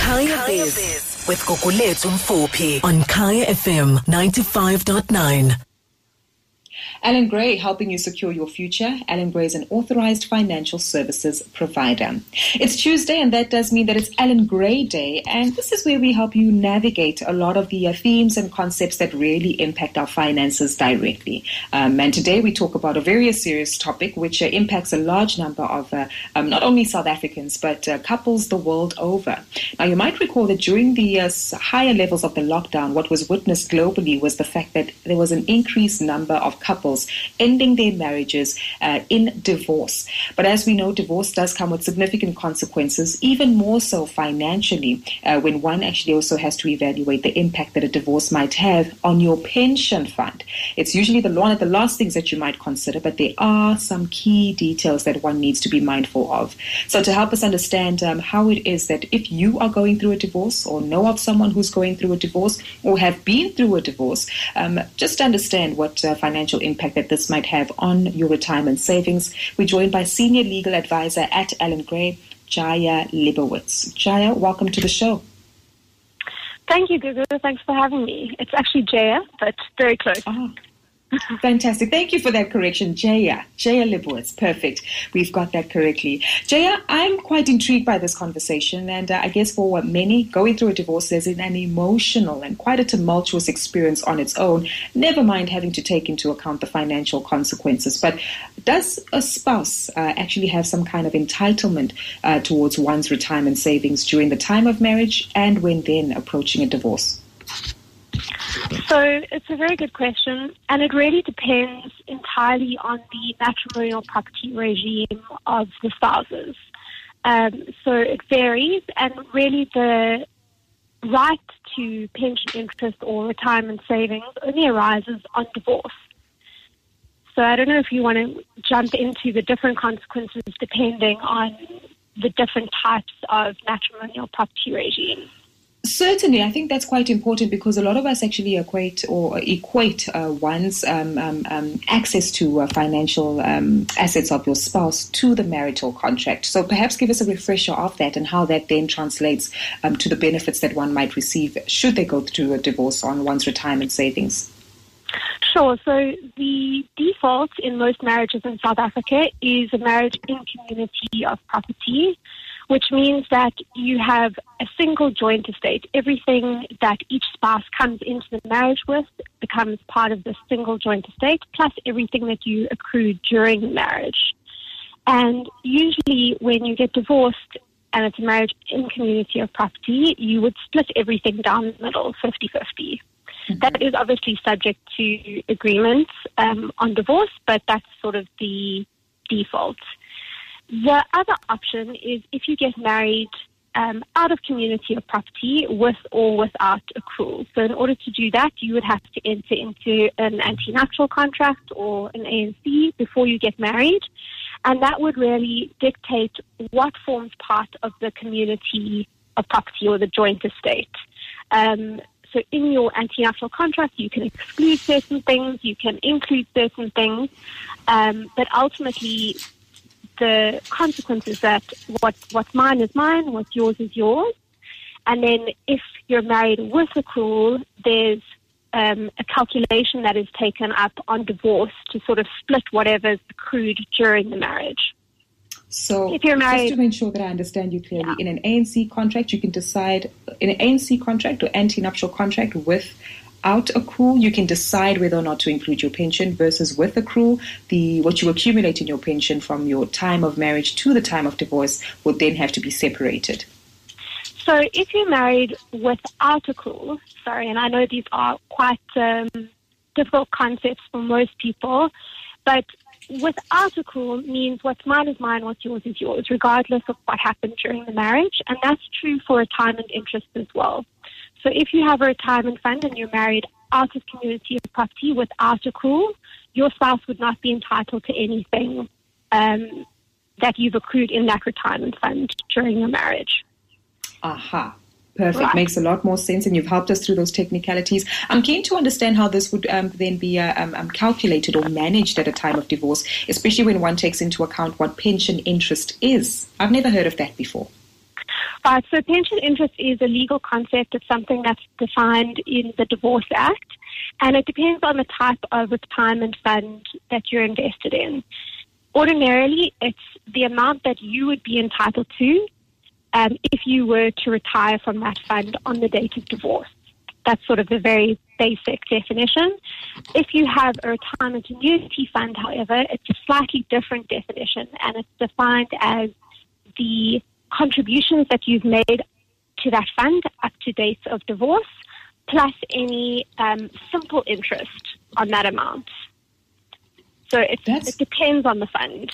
Kaya Biz with Gugulethu Mfuphi on Kaya FM 95.9. Allan Gray, helping you secure your future. Allan Gray is an authorized financial services provider. It's Tuesday, and that does mean that it's Allan Gray Day, and this is where we help you navigate a lot of the themes and concepts that really impact our finances directly. And today we talk about a very serious topic which impacts a large number of not only South Africans, but couples the world over. Now, you might recall that during the higher levels of the lockdown, what was witnessed globally was the fact that there was an increased number of couples ending their marriages in divorce. But as we know, divorce does come with significant consequences, even more so financially, when one actually also has to evaluate the impact that a divorce might have on your pension fund. It's usually one of the last things that you might consider, but there are some key details that one needs to be mindful of. So to help us understand how it is that if you are going through a divorce or know of someone who's going through a divorce or have been through a divorce, just understand what financial impact that this might have on your retirement savings. We're joined by Senior Legal Advisor at Allan Gray, Jaya Leibowitz. Jaya, welcome to the show. Thank you, Gugu. Thanks for having me. It's actually Jaya, but very close. Oh. Fantastic. Thank you for that correction, Jaya Leibowitz. Perfect. We've got that correctly. Jaya, I'm quite intrigued by this conversation, and I guess for many, going through a divorce is an emotional and quite a tumultuous experience on its own, never mind having to take into account the financial consequences. But does a spouse actually have some kind of entitlement towards one's retirement savings during the time of marriage and when then approaching a divorce? So it's a very good question, and it really depends entirely on the matrimonial property regime of the spouses. So it varies, and really the right to pension interest or retirement savings only arises on divorce. So I don't know if you want to jump into the different consequences depending on the different types of matrimonial property regimes. Certainly, I think that's quite important because a lot of us actually equate one's access to financial assets of your spouse to the marital contract. So perhaps give us a refresher of that and how that then translates to the benefits that one might receive should they go through a divorce on one's retirement savings. Sure. So the default in most marriages in South Africa is a marriage in community of property, which means that you have a single joint estate. Everything that each spouse comes into the marriage with becomes part of the single joint estate, plus everything that you accrued during the marriage. And usually when you get divorced and it's a marriage in community of property, you would split everything down the middle, 50-50. Mm-hmm. That is obviously subject to agreements on divorce, but that's sort of the default. The other option is if you get married out of community of property with or without accrual. So in order to do that, you would have to enter into an antenuptial contract or an ANC before you get married. And that would really dictate what forms part of the community of property or the joint estate. So in your antenuptial contract, you can exclude certain things, you can include certain things, but ultimately the consequence is that what's mine is mine, what's yours is yours. And then if you're married with accrual, there's a calculation that is taken up on divorce to sort of split whatever's accrued during the marriage. So if you're married, just to make sure that I understand you clearly, in an ANC contract, you can decide, in an ANC contract or antenuptial contract without accrual, you can decide whether or not to include your pension versus with accrual, what you accumulate in your pension from your time of marriage to the time of divorce would then have to be separated. So if you're married without accrual, and I know these are quite difficult concepts for most people, but without accrual means what's mine is mine, what's yours is yours, regardless of what happened during the marriage. And that's true for retirement interest as well. So if you have a retirement fund and you're married out of community of property without accrual, your spouse would not be entitled to anything that you've accrued in that retirement fund during your marriage. Aha. Perfect. Right. Makes a lot more sense, and you've helped us through those technicalities. I'm keen to understand how this would then be calculated or managed at a time of divorce, especially when one takes into account what pension interest is. I've never heard of that before. Right, so pension interest is a legal concept. It's something that's defined in the Divorce Act, and it depends on the type of retirement fund that you're invested in. Ordinarily, it's the amount that you would be entitled to if you were to retire from that fund on the date of divorce. That's sort of the very basic definition. If you have a retirement annuity fund, however, it's a slightly different definition, and it's defined as the contributions that you've made to that fund up to date of divorce, plus any simple interest on that amount. So it depends on the fund.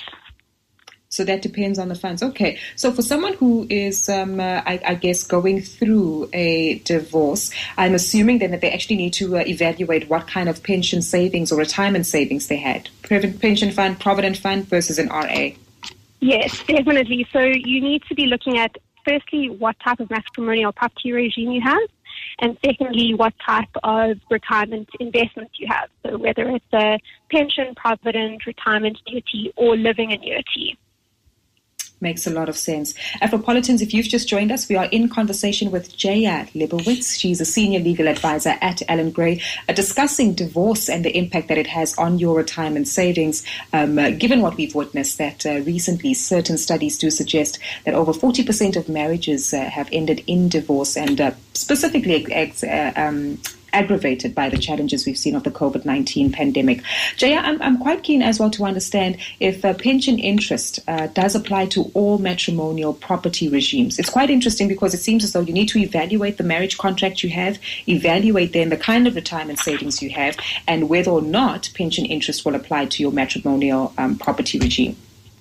So that depends on the funds. Okay. So for someone who is, I guess, going through a divorce, I'm assuming then that they actually need to evaluate what kind of pension savings or retirement savings they had. Pension fund, provident fund versus an RA. Yes, definitely. So you need to be looking at, firstly, what type of matrimonial property regime you have, and secondly, what type of retirement investments you have. So whether it's a pension, provident, retirement annuity, or living annuity. Makes a lot of sense. Afropolitans, if you've just joined us, we are in conversation with Jaya Lebowitz. She's a senior legal advisor at Allan Gray, discussing divorce and the impact that it has on your retirement savings, given what we've witnessed that recently certain studies do suggest that over 40% of marriages have ended in divorce, and specifically aggravated by the challenges we've seen of the COVID-19 pandemic. Jaya, I'm quite keen as well to understand if pension interest does apply to all matrimonial property regimes. It's quite interesting because it seems as though you need to evaluate the marriage contract you have, evaluate then the kind of retirement savings you have, and whether or not pension interest will apply to your matrimonial property regime.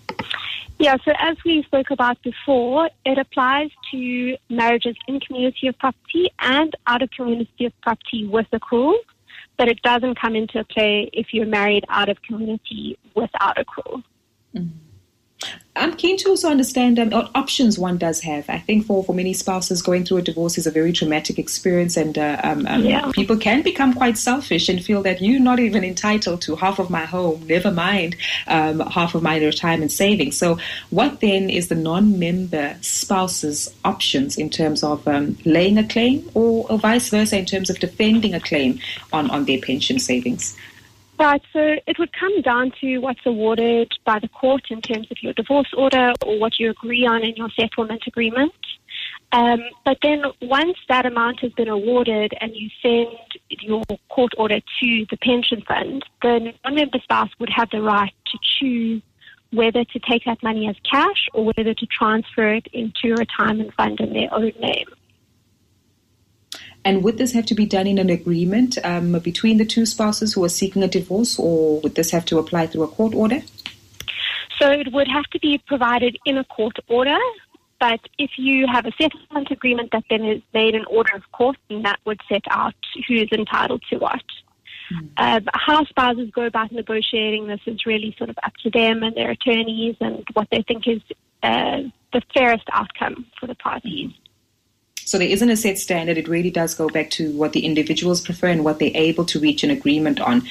Yeah, so as we spoke about before, it applies to marriages in community of property and out of community of property with accrual, but it doesn't come into play if you're married out of community without accrual. Mm-hmm. I'm keen to also understand what options one does have. I think for many spouses, going through a divorce is a very traumatic experience, and people can become quite selfish and feel that you're not even entitled to half of my home, never mind half of my retirement savings. So what then is the non-member spouse's options in terms of laying a claim or vice versa in terms of defending a claim on their pension savings? Right, so it would come down to what's awarded by the court in terms of your divorce order or what you agree on in your settlement agreement. But then once that amount has been awarded and you send your court order to the pension fund, the non-member spouse would have the right to choose whether to take that money as cash or whether to transfer it into a retirement fund in their own name. And would this have to be done in an agreement between the two spouses who are seeking a divorce, or would this have to apply through a court order? So it would have to be provided in a court order, but if you have a settlement agreement that then is made in order of court, then that would set out who is entitled to what. How spouses go about negotiating this is really sort of up to them and their attorneys and what they think is the fairest outcome for the parties. So there isn't a set standard. It really does go back to what the individuals prefer and what they're able to reach an agreement on.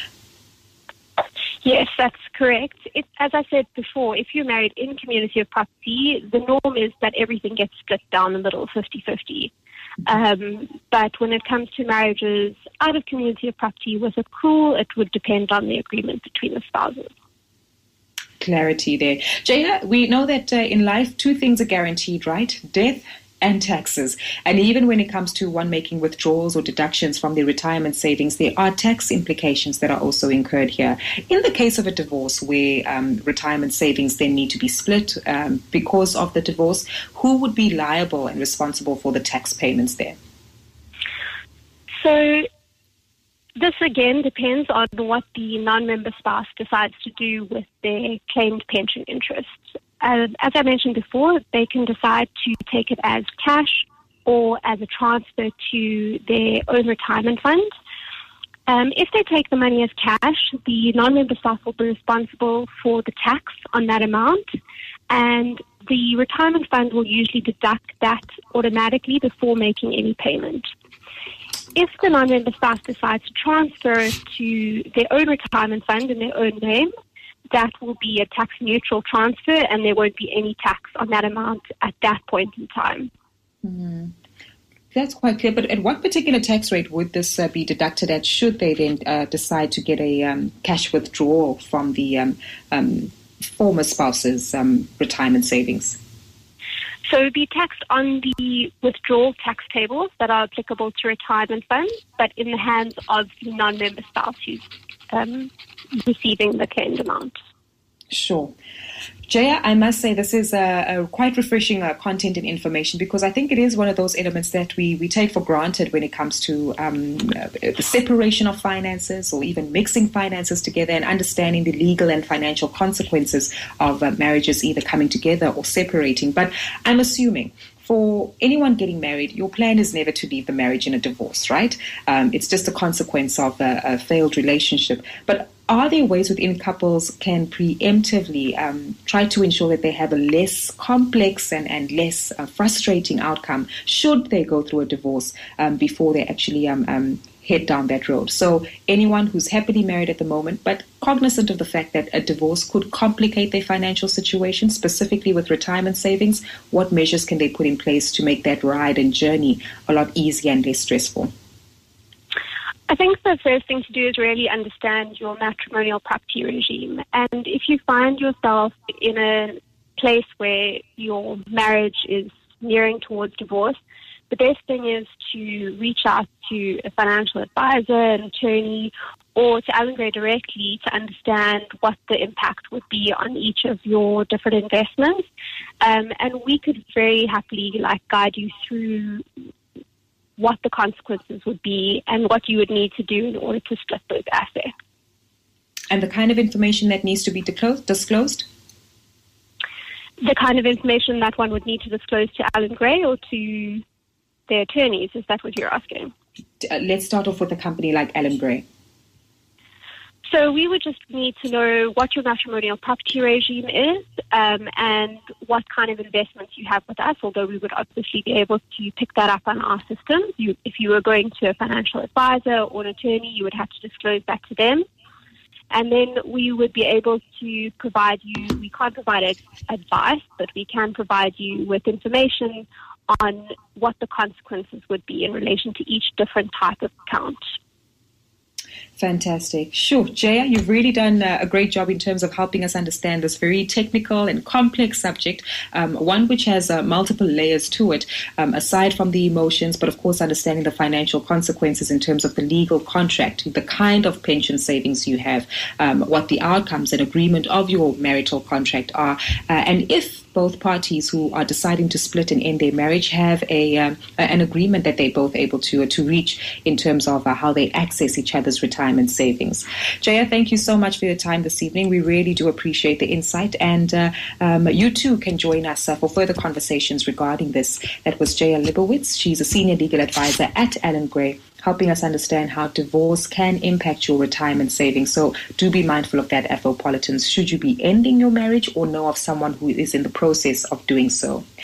Yes, that's correct. As I said before, if you're married in community of property, the norm is that everything gets split down the middle, 50-50. But when it comes to marriages out of community of property with accrual, it would depend on the agreement between the spouses. Clarity there. Jaya, we know that in life, two things are guaranteed, right? Death and taxes. And even when it comes to one making withdrawals or deductions from their retirement savings, there are tax implications that are also incurred here. In the case of a divorce where retirement savings then need to be split because of the divorce, who would be liable and responsible for the tax payments there? So this again depends on what the non-member spouse decides to do with their claimed pension interest. As I mentioned before, they can decide to take it as cash or as a transfer to their own retirement fund. If they take the money as cash, the non-member spouse will be responsible for the tax on that amount, and the retirement fund will usually deduct that automatically before making any payment. If the non-member spouse decides to transfer it to their own retirement fund in their own name, that will be a tax-neutral transfer, and there won't be any tax on that amount at that point in time. Mm. That's quite clear. But at what particular tax rate would this be deducted at should they then decide to get a cash withdrawal from the former spouse's retirement savings? So it would be taxed on the withdrawal tax tables that are applicable to retirement funds, but in the hands of the non-member spouse who's receiving the claimed amount. Sure. Jaya, I must say this is a quite refreshing content and information, because I think it is one of those elements that we take for granted when it comes to the separation of finances, or even mixing finances together, and understanding the legal and financial consequences of marriages either coming together or separating. But I'm assuming for anyone getting married, your plan is never to leave the marriage in a divorce, right? It's just a consequence of a failed relationship. But are there ways within couples can preemptively try to ensure that they have a less complex and less frustrating outcome should they go through a divorce before they actually head down that road? So anyone who's happily married at the moment, but cognizant of the fact that a divorce could complicate their financial situation, specifically with retirement savings, what measures can they put in place to make that ride and journey a lot easier and less stressful? I think the first thing to do is really understand your matrimonial property regime. And if you find yourself in a place where your marriage is nearing towards divorce, the best thing is to reach out to a financial advisor, an attorney, or to Allan Gray directly to understand what the impact would be on each of your different investments. And we could very happily guide you through what the consequences would be and what you would need to do in order to split those assets. And the kind of information that needs to be disclosed? The kind of information that one would need to disclose to Allan Gray or to their attorneys, is that what you're asking? Let's start off with a company like Allan Gray. So we would just need to know what your matrimonial property regime is and what kind of investments you have with us, although we would obviously be able to pick that up on our systems. If you were going to a financial advisor or an attorney, you would have to disclose that to them. And then we would be able to provide you, we can't provide advice, but we can provide you with information on what the consequences would be in relation to each different type of account. Fantastic. Sure. Jaya, you've really done a great job in terms of helping us understand this very technical and complex subject, one which has multiple layers to it, aside from the emotions, but of course understanding the financial consequences in terms of the legal contract, the kind of pension savings you have, what the outcomes and agreement of your marital contract are, and if both parties who are deciding to split and end their marriage have an agreement that they're both able to reach in terms of how they access each other's retirement savings. Jaya, thank you so much for your time this evening. We really do appreciate the insight, and you too can join us for further conversations regarding this. That was Jaya Leibowitz. She's a senior legal advisor at Allan Gray, helping us understand how divorce can impact your retirement savings. So do be mindful of that, Afropolitans, should you be ending your marriage or know of someone who is in the process of doing so.